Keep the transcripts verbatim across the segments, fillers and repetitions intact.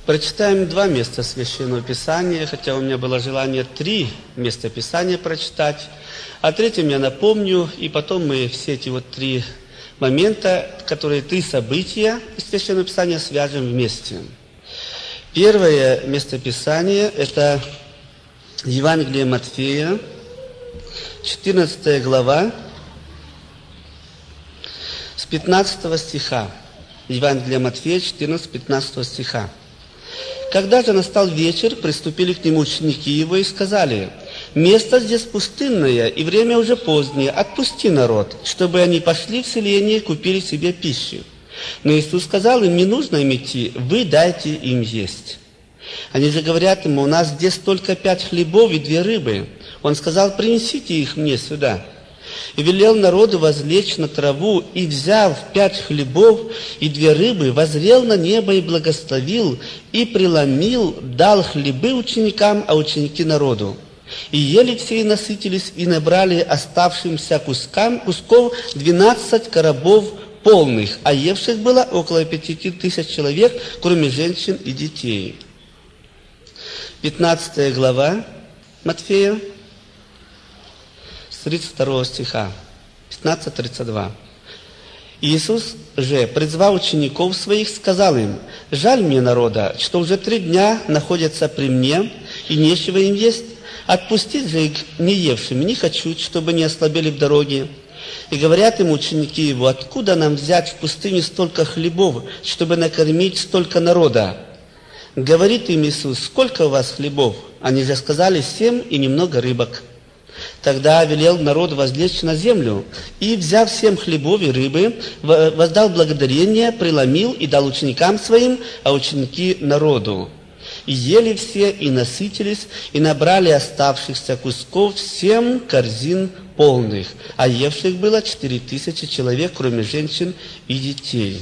Прочитаем два места Священного Писания, хотя у меня было желание три места Писания прочитать. О третьем я напомню, и потом мы все эти вот три момента, которые три события из Священного Писания свяжем вместе. Первое место Писания – это Евангелие Матфея, четырнадцатая глава, с пятнадцатого стиха. Евангелие Матфея, четырнадцать, пятнадцатого стиха. «Когда же настал вечер, приступили к нему ученики его и сказали: место здесь пустынное, и время уже позднее, отпусти народ, чтобы они пошли в селение и купили себе пищу. Но Иисус сказал им: не нужно им идти, вы дайте им есть. Они же говорят ему: у нас здесь только пять хлебов и две рыбы. Он сказал: принесите их мне сюда. И велел народу возлечь на траву, и, взяв пять хлебов и две рыбы, воззрел на небо и благословил, и преломил, дал хлебы ученикам, а ученики народу. И ели все и насытились, и набрали оставшимся кускам, кусков двенадцать коробов полных, а евших было около пятидесяти тысяч человек, кроме женщин и детей». пятнадцатая глава Матфея, тридцать второго стиха, пятнадцать тридцать два. «Иисус же, призвав учеников своих, сказал им: жаль мне народа, что уже три дня находятся при мне, и нечего им есть. Отпустить же их не евшими не хочу, чтобы не ослабели в дороге. И говорят ему ученики его: откуда нам взять в пустыне столько хлебов, чтобы накормить столько народа? Говорит им Иисус: сколько у вас хлебов? Они же сказали: семь и немного рыбок. Тогда велел народ возлечь на землю, и, взяв семь хлебов и рыбы, воздал благодарение, преломил и дал ученикам своим, а ученики народу. И ели все, и насытились, и набрали оставшихся кусков семь корзин полных, а евших было четыре тысячи человек, кроме женщин и детей».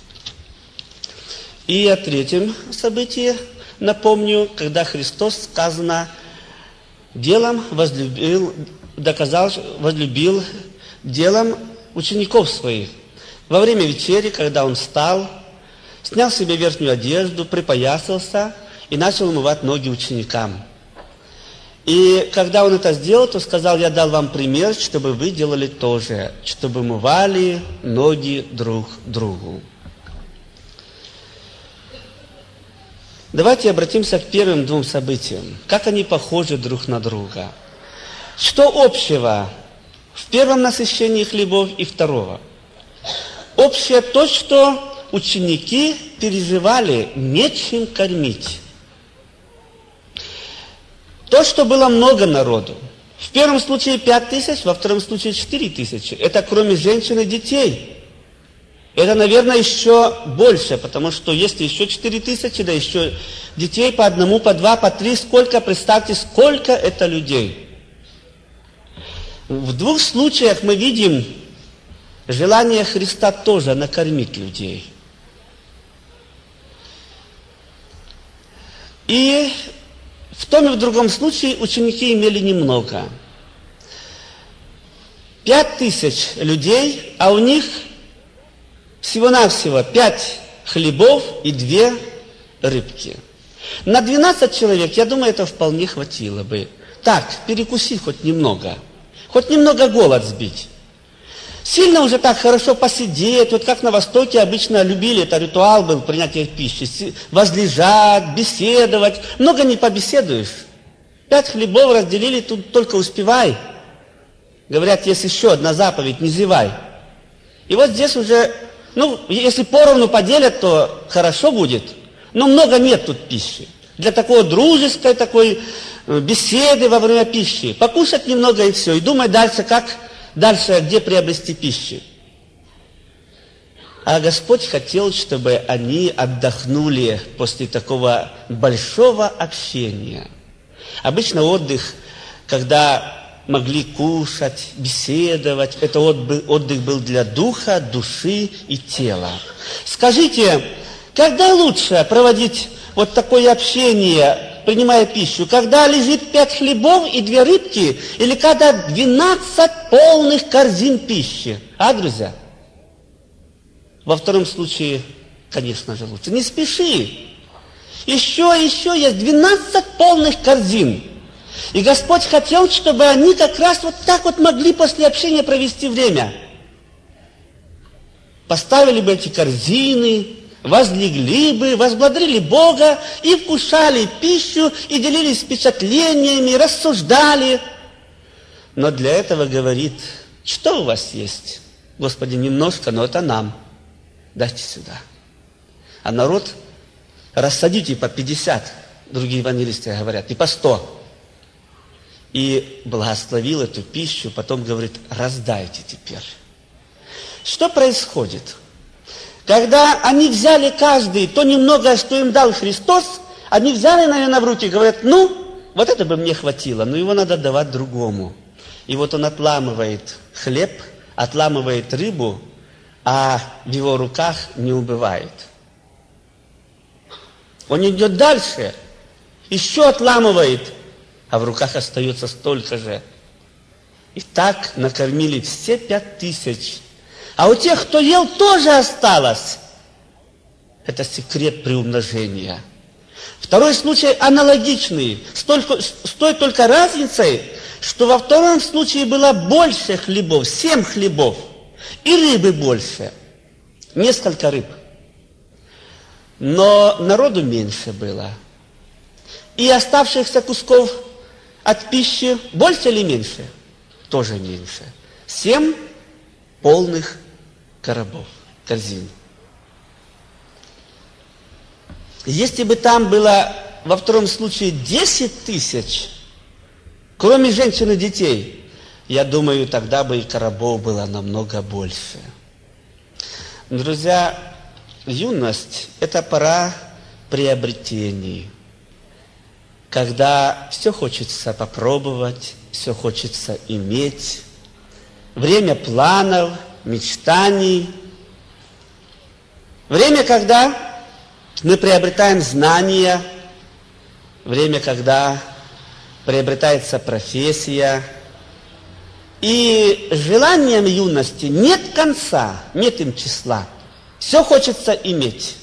И о третьем событии напомню, когда Христос, сказано, делом возлюбил, доказал, возлюбил делом учеников своих. Во время вечери, когда он встал, снял себе верхнюю одежду, припоясался и начал умывать ноги ученикам. И когда он это сделал, то сказал: я дал вам пример, чтобы вы делали то же, чтобы умывали ноги друг другу. Давайте обратимся к первым двум событиям. Как они похожи друг на друга? Что общего в первом насыщении хлебов и второго? Общее то, что ученики переживали нечем кормить. То, что было много народу. В первом случае пять тысяч, во втором случае четыре тысячи. Это кроме женщин и детей. Это, наверное, еще больше, потому что если еще четыре тысячи, да еще детей по одному, по два, по три, сколько, представьте, сколько это людей. В двух случаях мы видим желание Христа тоже накормить людей. И в том и в другом случае ученики имели немного. Пять тысяч людей, а у них всего-навсего пять хлебов и две рыбки. На двенадцать человек, я думаю, это вполне хватило бы. Так, перекусить хоть немного. Хоть немного голод сбить. Сильно уже так хорошо посидеть, вот как на Востоке обычно любили, это ритуал был принятия пищи. Возлежать, беседовать. Много не побеседуешь. Пять хлебов разделили, тут только успевай. Говорят, есть еще одна заповедь, не зевай. И вот здесь уже... Ну, если поровну поделят, то хорошо будет, но много нет тут пищи. Для такой дружеской такой беседы во время пищи. Покушать немного и все. И думать дальше, как дальше, где приобрести пищу. А Господь хотел, чтобы они отдохнули после такого большого общения. Обычно отдых, когда могли кушать, беседовать. Это отдых был для духа, души и тела. Скажите, когда лучше проводить вот такое общение, принимая пищу? Когда лежит пять хлебов и две рыбки? Или когда двенадцать полных корзин пищи? А, друзья? Во втором случае, конечно же, лучше. Не спеши. Еще, еще есть двенадцать полных корзин. И Господь хотел, чтобы они как раз вот так вот могли после общения провести время. Поставили бы эти корзины, возлегли бы, возблагодарили Бога и вкушали пищу, и делились впечатлениями, рассуждали. Но для этого говорит, что у вас есть? Господи, немножко, но это нам. Дайте сюда. А народ, рассадите по пятьдесят, другие евангелисты говорят, и по сто. И благословил эту пищу, потом говорит, раздайте теперь. Что происходит? Когда они взяли каждый то немногое, что им дал Христос, они взяли, наверное, в руки и говорят, ну, вот это бы мне хватило, но его надо давать другому. И вот он отламывает хлеб, отламывает рыбу, а в его руках не убывает. Он идет дальше, еще отламывает, а в руках остается столько же. И так накормили все пять тысяч. А у тех, кто ел, тоже осталось. Это секрет приумножения. Второй случай аналогичный. Столько, с той только разницей, что во втором случае было больше хлебов, семь хлебов, и рыбы больше. Несколько рыб. Но народу меньше было. И оставшихся кусков от пищи больше или меньше? Тоже меньше. Семь полных коробов, корзин. Если бы там было во втором случае десять тысяч, кроме женщин и детей, я думаю, тогда бы и коробов было намного больше. Друзья, юность – это пора приобретений, когда все хочется попробовать, все хочется иметь, время планов, мечтаний, время, когда мы приобретаем знания, время, когда приобретается профессия, и желаниям юности нет конца, нет им числа. Все хочется иметь.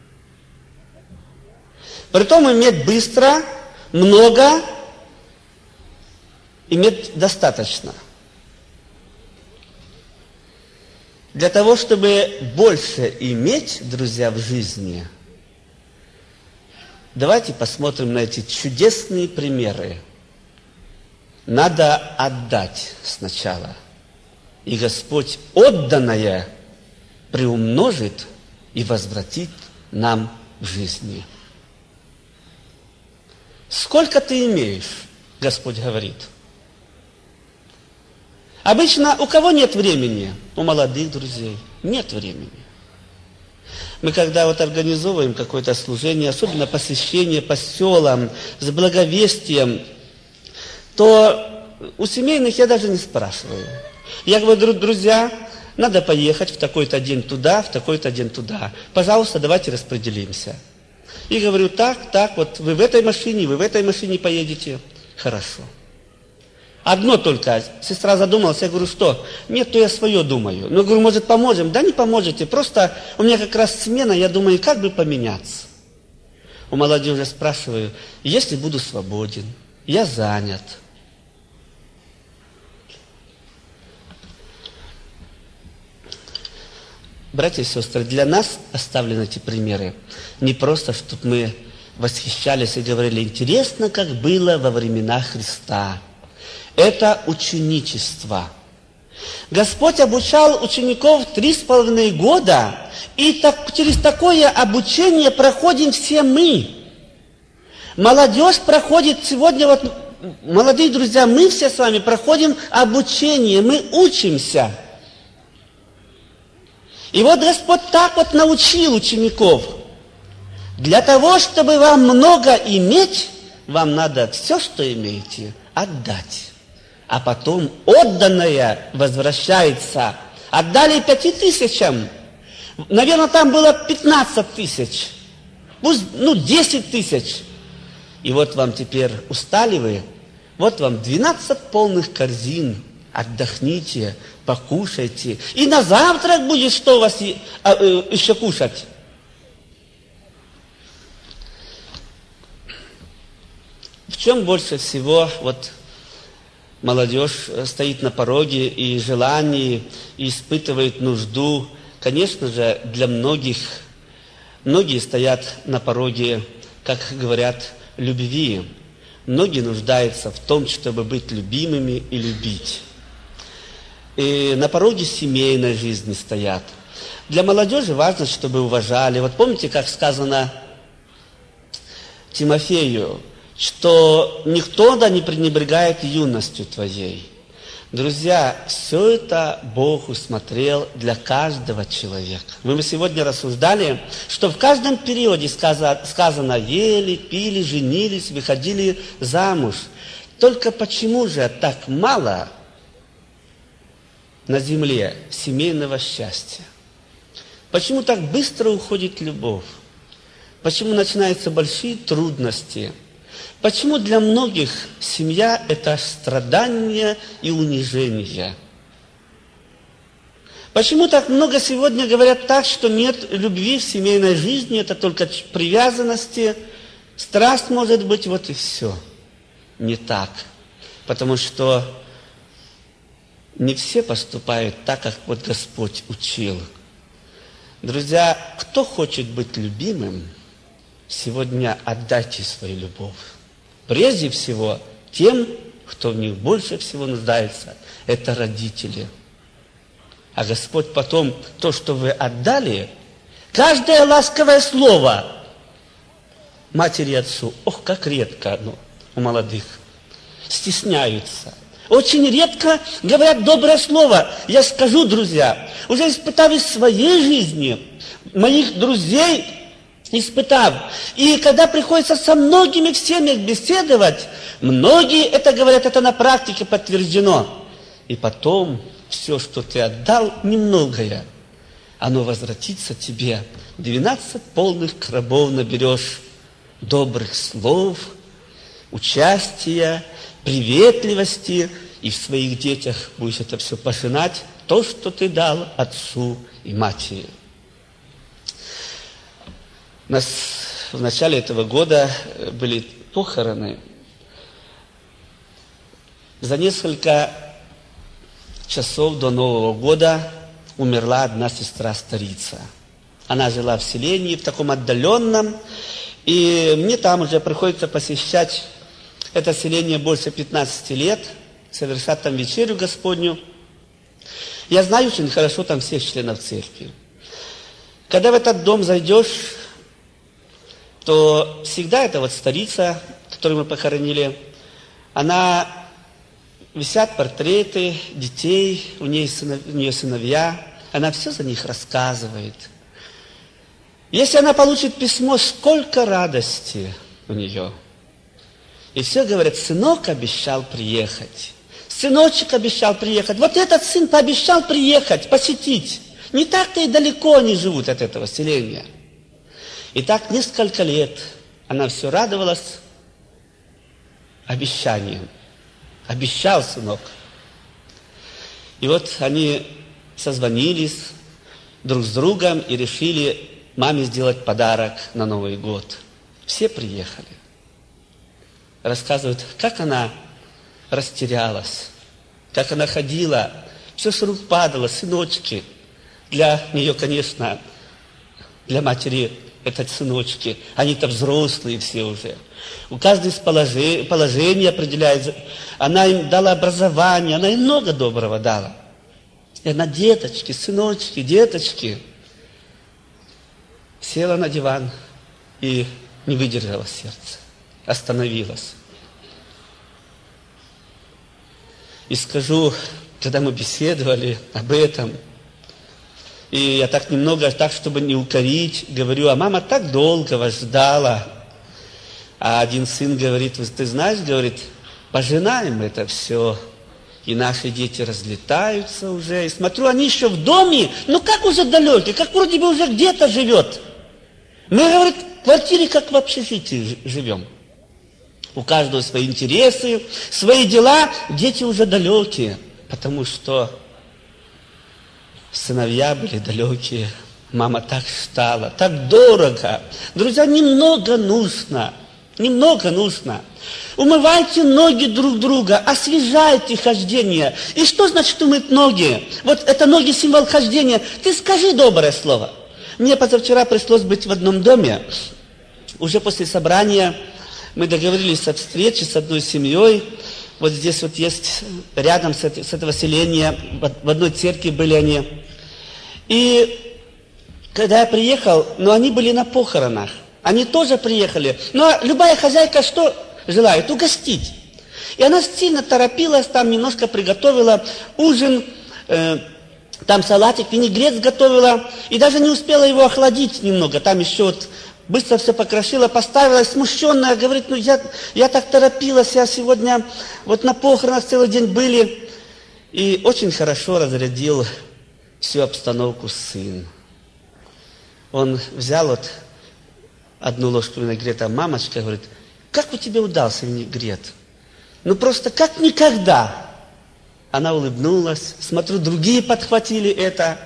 Притом иметь быстро, много, иметь достаточно. Для того, чтобы больше иметь, друзья, в жизни, давайте посмотрим на эти чудесные примеры. Надо отдать сначала. И Господь отданное приумножит и возвратит нам в жизни. Сколько ты имеешь, Господь говорит. Обычно у кого нет времени? У молодых друзей нет времени. Мы когда вот организовываем какое-то служение, особенно посвящение по селам, с благовестием, то у семейных я даже не спрашиваю. Я говорю, друзья, надо поехать в такой-то день туда, в такой-то день туда. Пожалуйста, давайте распределимся. И говорю, так, так, вот вы в этой машине, вы в этой машине поедете. Хорошо. Одно только, сестра задумалась, я говорю, что? Нет, то я свое думаю. Ну, говорю, может, поможем? Да не поможете, просто у меня как раз смена, я думаю, как бы поменяться. У молодежи спрашиваю, если буду свободен, я занят. Братья и сестры, для нас оставлены эти примеры не просто, чтобы мы восхищались и говорили, интересно, как было во времена Христа. Это ученичество. Господь обучал учеников три с половиной года, и так, через такое обучение проходим все мы. Молодежь проходит сегодня, вот, молодые друзья, мы все с вами проходим обучение, мы учимся. И вот Господь так вот научил учеников. Для того, чтобы вам много иметь, вам надо все, что имеете, отдать. А потом отданное возвращается. Отдали пяти тысячам. Наверное, там было пятнадцать тысяч. Пусть, ну, десять тысяч. И вот вам теперь устали вы. Вот вам двенадцать полных корзин. Отдохните, покушайте. И на завтрак будет что у вас еще кушать. В чем больше всего вот молодежь стоит на пороге и желание, и испытывает нужду? Конечно же, для многих, многие стоят на пороге, как говорят, любви. Многие нуждаются в том, чтобы быть любимыми и любить. И на пороге семейной жизни стоят. Для молодежи важно, чтобы уважали. Вот помните, как сказано Тимофею, что никто да не пренебрегает юностью твоей. Друзья, все это Бог усмотрел для каждого человека. Мы сегодня рассуждали, что в каждом периоде сказано, сказано ели, пили, женились, выходили замуж. Только почему же так мало на земле семейного счастья? Почему так быстро уходит любовь? Почему начинаются большие трудности? Почему для многих семья – это страдание и унижение? Почему так много сегодня говорят так, что нет любви в семейной жизни, это только привязанности, страсть может быть, вот и все. Не так. Потому что не все поступают так, как вот Господь учил. Друзья, кто хочет быть любимым, сегодня отдайте свою любовь. Прежде всего, тем, кто в них больше всего нуждается, это родители. А Господь потом, то, что вы отдали, каждое ласковое слово матери и отцу, ох, как редко оно у молодых, стесняются. Очень редко говорят доброе слово. Я скажу, друзья, уже испытав из своей жизни, моих друзей испытав, и когда приходится со многими в семьях беседовать, многие это говорят, это на практике подтверждено. И потом все, что ты отдал, немногое, оно возвратится тебе. Двенадцать полных коробов наберешь добрых слов, участия, приветливости, и в своих детях будешь это все пожинать, то, что ты дал отцу и матери. У нас в начале этого года были похороны. За несколько часов до Нового года умерла одна сестра-старица. Она жила в селении, в таком отдаленном, и мне там уже приходится посещать это селение больше пятнадцати лет, совершать там вечерю Господню. Я знаю очень хорошо там всех членов церкви. Когда в этот дом зайдешь, то всегда эта вот старица, которую мы похоронили, она, висят портреты детей, у нее, сынов, у нее сыновья, она все за них рассказывает. Если она получит письмо, сколько радости у нее. И все говорят, сынок обещал приехать, сыночек обещал приехать, вот этот сын пообещал приехать, посетить. Не так-то и далеко они живут от этого селения. И так несколько лет она все радовалась обещанием. Обещал сынок. И вот они созвонились друг с другом и решили маме сделать подарок на Новый год. Все приехали. Рассказывают, как она растерялась, как она ходила, все с рук падало, сыночки. Для нее, конечно, для матери это сыночки, они-то взрослые все уже. У каждого из положений, положений определяется. Она им дала образование, она им много доброго дала. И она, деточки, сыночки, деточки, села на диван и не выдержала сердце, остановилась. И скажу, когда мы беседовали об этом, и я так немного, так, чтобы не укорить, говорю, а мама так долго вас ждала. А один сын говорит, ты знаешь, говорит, пожинаем это все. И наши дети разлетаются уже. И смотрю, они еще в доме, ну как уже далеки, как вроде бы уже где-то живет. Мы, говорит, в квартире как в общежитии живем. У каждого свои интересы, свои дела, дети уже далекие, потому что сыновья были далекие, мама так ждала, так дорого. Друзья, немного нужно, Немного нужно. Умывайте ноги друг друга, освежайте хождение. И что значит умыть ноги? Вот это ноги символ хождения. Ты скажи доброе слово. Мне позавчера пришлось быть в одном доме. Уже после собрания мы договорились о встрече с одной семьей. Вот здесь вот есть, рядом с, это, с этого селения, в одной церкви были они. И когда я приехал, ну они были на похоронах. Они тоже приехали. Но любая хозяйка что желает? Угостить. И она сильно торопилась, там немножко приготовила ужин, э, там салатик, винегрет сготовила. И даже не успела его охладить немного. Там еще вот быстро все покрошила, поставила, смущенная, говорит, ну я, я так торопилась, я сегодня вот на похоронах целый день были. И очень хорошо разрядил всю обстановку сын. Он взял вот одну ложку винегрета, мамочка говорит, как у тебя удался винегрет? Ну просто как никогда. Она улыбнулась, смотрю, другие подхватили это.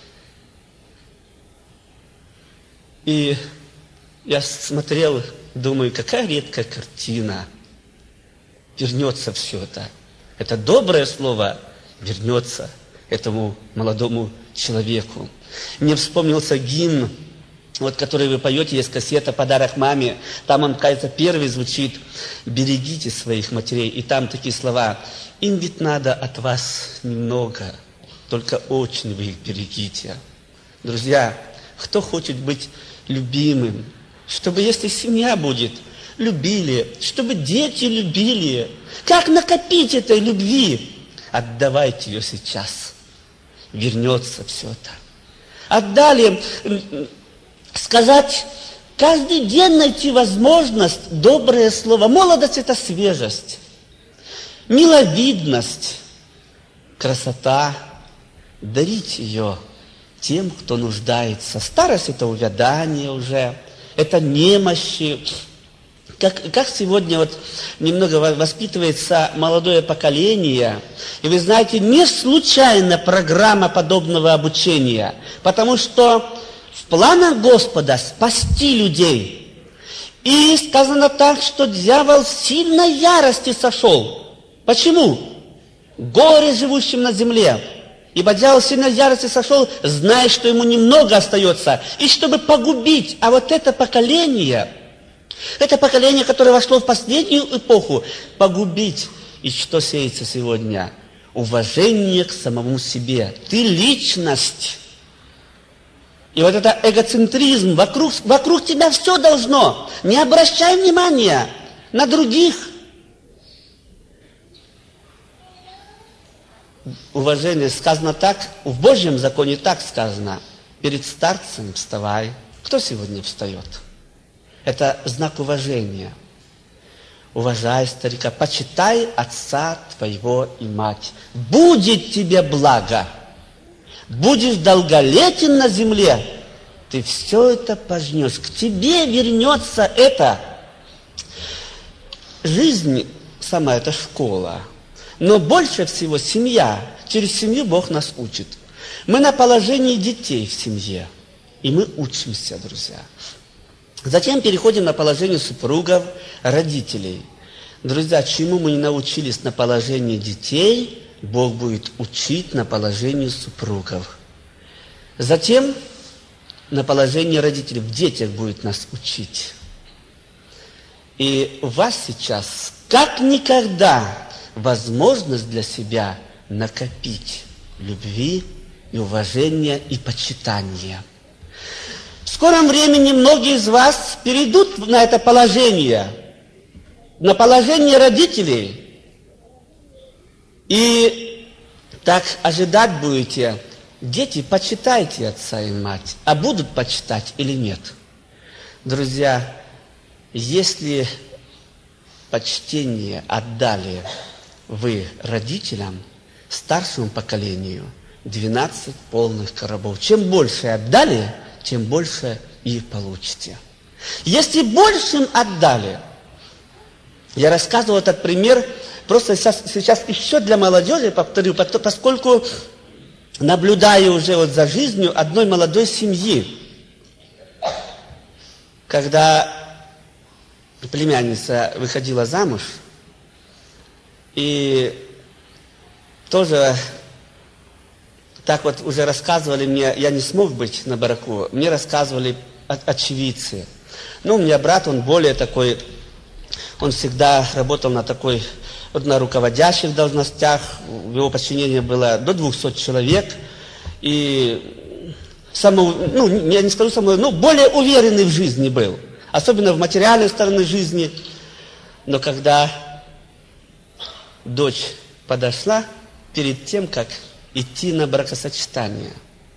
И я смотрел, думаю, какая редкая картина. Вернется все это. Это доброе слово вернется этому молодому человеку. Мне вспомнился гимн, вот, который вы поете, есть кассета «Подарок маме». Там он, кажется, первый звучит «Берегите своих матерей». И там такие слова «Им ведь надо от вас немного, только очень вы их берегите». Друзья, кто хочет быть любимым, чтобы, если семья будет, любили, чтобы дети любили, как накопить этой любви? Отдавайте ее сейчас. Вернется все это. Отдали... Сказать, каждый день найти возможность, доброе слово. Молодость – это свежесть, миловидность, красота. Дарить ее тем, кто нуждается. Старость – это увядание уже, это немощи. Как, как сегодня вот немного воспитывается молодое поколение. И вы знаете, не случайно программа подобного обучения, потому что в планах Господа спасти людей. И сказано так, что дьявол в сильной ярости сошел. Почему? Горе живущим на земле. Ибо дьявол в сильной ярости сошел, зная, что ему немного остается. И чтобы погубить. А вот это поколение, это поколение, которое вошло в последнюю эпоху, погубить. И что сеется сегодня? Уважение к самому себе. Ты личность. И вот это эгоцентризм, вокруг, вокруг тебя все должно. Не обращай внимания на других. Уважение сказано так, в Божьем законе так сказано. Перед старцем вставай. Кто сегодня встает? Это знак уважения. Уважай старика, почитай отца твоего и мать. Будет тебе благо. Будешь долголетен на земле, ты все это пожнешь. К тебе вернется это. Жизнь сама это школа. Но больше всего семья. Через семью Бог нас учит. Мы на положении детей в семье. И мы учимся, друзья. Затем переходим на положение супругов, родителей. Друзья, чему мы не научились на положении детей, Бог будет учить на положении супругов. Затем на положении родителей. В детях будет нас учить. И у вас сейчас, как никогда, возможность для себя накопить любви и уважения и почитания. В скором времени многие из вас перейдут на это положение, на положение родителей. И так ожидать будете, дети, почитайте отца и мать, а будут почитать или нет? Друзья, если почтение отдали вы родителям, старшему поколению, двенадцать полных коробов. Чем больше отдали, тем больше и получите. Если большим отдали, я рассказывал этот пример, просто сейчас, сейчас еще для молодежи повторю, поскольку наблюдаю уже вот за жизнью одной молодой семьи, когда племянница выходила замуж, и тоже так вот уже рассказывали мне, я не смог быть на бараку, мне рассказывали очевидцы. Ну, у меня брат, он более такой, он всегда работал на такой, вот на руководящих должностях, в его подчинении было до двухсот человек, и само, ну, я не скажу самого, ну, более уверенный в жизни был, особенно в материальной стороне жизни. Но когда дочь подошла перед тем, как идти на бракосочетание,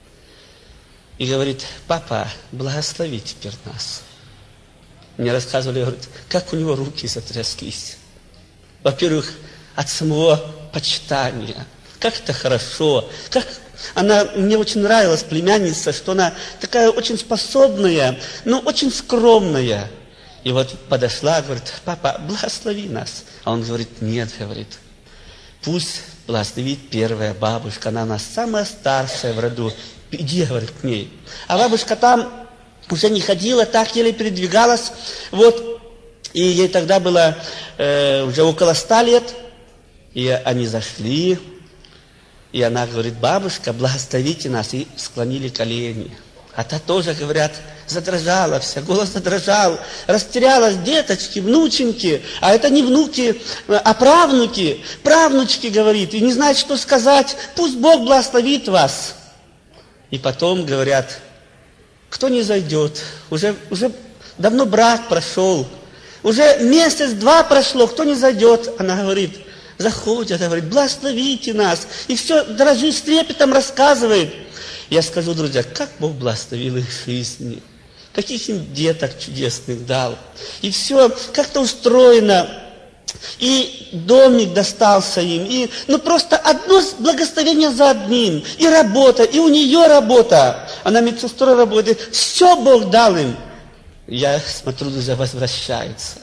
и говорит: папа, благослови теперь нас. Мне рассказывали, говорят, как у него руки затряслись. Во-первых, от самого почитания. Как это хорошо. Как она, мне очень нравилась племянница, что она такая очень способная, но очень скромная. И вот подошла, говорит: папа, благослови нас. А он говорит: нет, говорит, пусть благословит первая бабушка, она у нас самая старшая в роду. Иди, говорит, к ней. А бабушка там уже не ходила, так еле передвигалась. Вот. И ей тогда было э, уже около ста лет. И они зашли. И она говорит: бабушка, благословите нас. И склонили колени. А та тоже, говорят, задрожала вся, голос задрожал. Растерялась: деточки, внученьки. А это не внуки, а правнуки. Правнучки, говорит. И не знает, что сказать. Пусть Бог благословит вас. И потом говорят: кто не зайдет, уже, уже давно брак прошел, уже месяц-два прошло, кто не зайдет, она говорит, заходят, говорит: благословите нас. И все дрожит, с трепетом рассказывает. Я скажу, друзья, как Бог благословил их жизни, каких им деток чудесных дал. И все как-то устроено. И домик достался им, и, ну просто одно благословение за одним, и работа, и у нее работа, она медсестрой работает, все Бог дал им. Я смотрю, друзья, возвращается.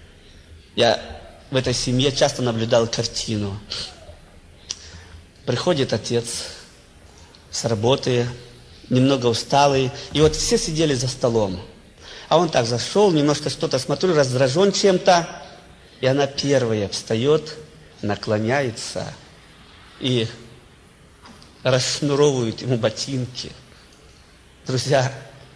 Я в этой семье часто наблюдал картину. Приходит отец с работы, немного усталый, и вот все сидели за столом. А он так зашел, немножко что-то смотрю, раздражен чем-то. И она первая встает, наклоняется и расшнуровывает ему ботинки. Друзья,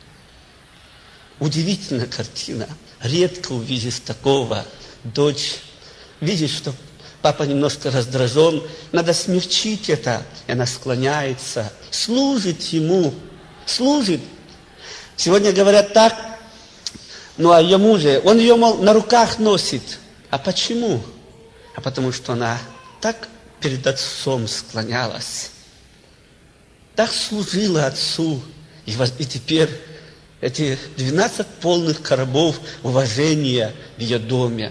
удивительная картина. Редко увидишь такого. Дочь, видишь, что папа немножко раздражен, надо смягчить это. И она склоняется, служит ему, служит. Сегодня говорят так, ну а ее мужа, он ее, мол, на руках носит. А почему? А потому что она так перед отцом склонялась, так служила отцу. И, и теперь эти двенадцать полных коробов уважения в ее доме.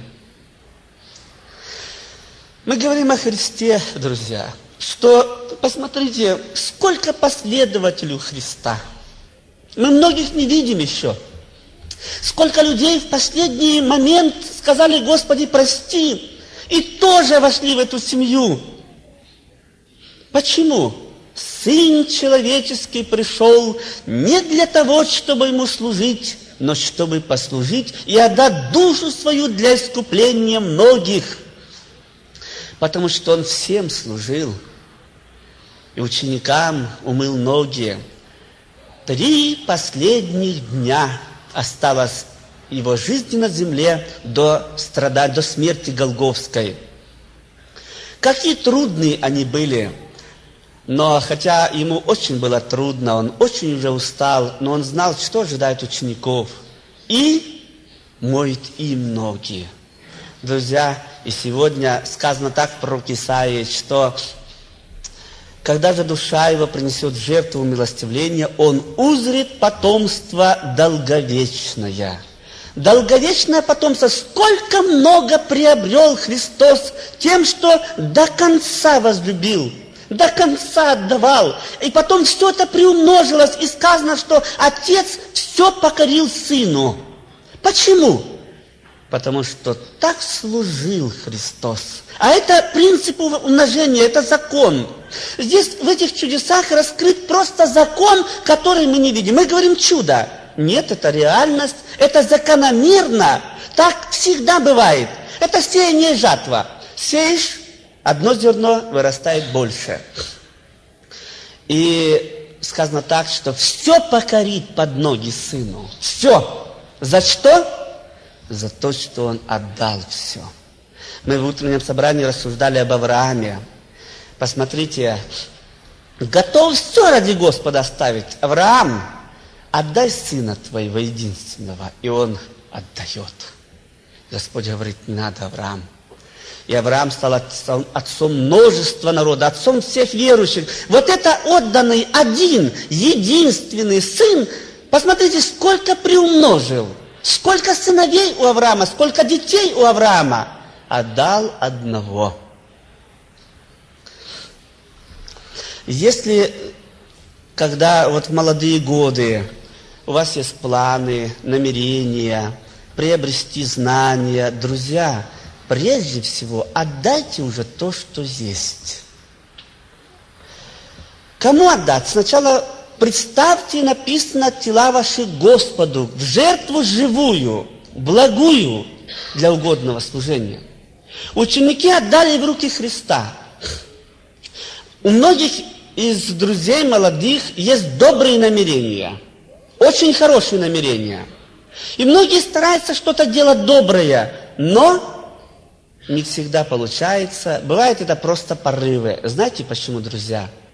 Мы говорим о Христе, друзья, что, посмотрите, сколько последователей Христа. Мы многих не видим еще. Сколько людей в последний момент сказали: Господи, прости, и тоже вошли в эту семью. Почему? Сын человеческий пришел не для того, чтобы ему служить, но чтобы послужить и отдать душу свою для искупления многих. Потому что он всем служил. И ученикам умыл ноги. Три последних дня осталась его жизнь на земле до страдания, до смерти Голгофской. Какие трудные они были. Но хотя ему очень было трудно, он очень уже устал, но он знал, что ожидает учеников. И моет им ноги. Друзья, и сегодня сказано так в пророке Исаии, что когда же душа его принесет жертву милостивления, он узрит потомство долговечное. Долговечное потомство. Сколько много приобрел Христос тем, что до конца возлюбил, до конца отдавал. И потом все это приумножилось, и сказано, что Отец все покорил Сыну. Почему? Потому что так служил Христос. А это принцип умножения, это закон. Здесь в этих чудесах раскрыт просто закон, который мы не видим. Мы говорим чудо. Нет, это реальность, это закономерно. Так всегда бывает. Это сеяние и жатва. Сеешь, одно зерно вырастает больше. И сказано так, что все покорит под ноги сыну. Все. За что? За то, что он отдал все. Мы в утреннем собрании рассуждали об Аврааме. Посмотрите, готов все ради Господа оставить. Авраам, отдай сына твоего единственного. И он отдает. Господь говорит, не надо, Авраам. И Авраам стал отцом, отцом множества народа, отцом всех верующих. Вот это отданный один, единственный сын, посмотрите, сколько приумножил. Сколько сыновей у Авраама, сколько детей у Авраама. Отдал одного. Если, когда вот в молодые годы у вас есть планы, намерения, приобрести знания, друзья, прежде всего отдайте уже то, что есть. Кому отдать? Сначала представьте, написано, тела ваши Господу, в жертву живую, благую для угодного служения. Ученики отдали в руки Христа. У многих из друзей молодых есть добрые намерения, очень хорошие намерения. И многие стараются что-то делать доброе, но не всегда получается. Бывает это просто порывы. Знаете почему, друзья?